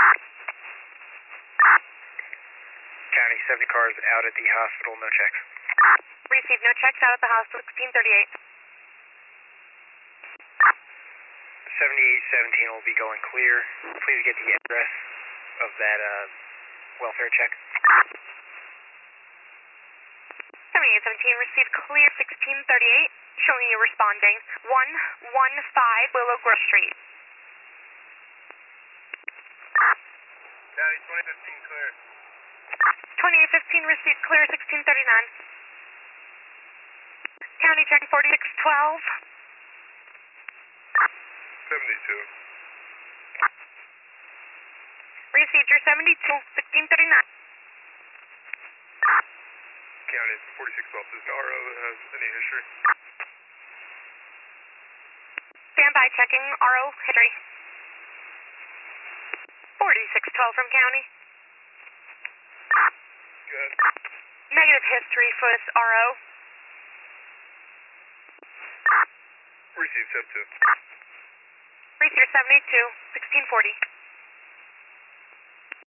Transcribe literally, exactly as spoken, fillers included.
County, seventy cars out at the hospital, no checks. Received, no checks out at the hospital, sixteen thirty-eight. seventy-eight seventeen will be going clear. Please get the address of that uh, welfare check. seventy-eight seventeen, received clear, sixteen thirty-eight, showing you responding. one one five Willow Grove Street. County, twenty fifteen clear. twenty-eight fifteen, received clear, sixteen thirty-nine. County, check forty-six twelve. seventy-two. Received your seventy-two, sixteen thirty-nine. County, forty-six twelve. Does R O have any history? Stand by, checking R O history. forty-six twelve from County. Good. Negative history for this R O. Receive, step two. Received your seventy-two, sixteen forty.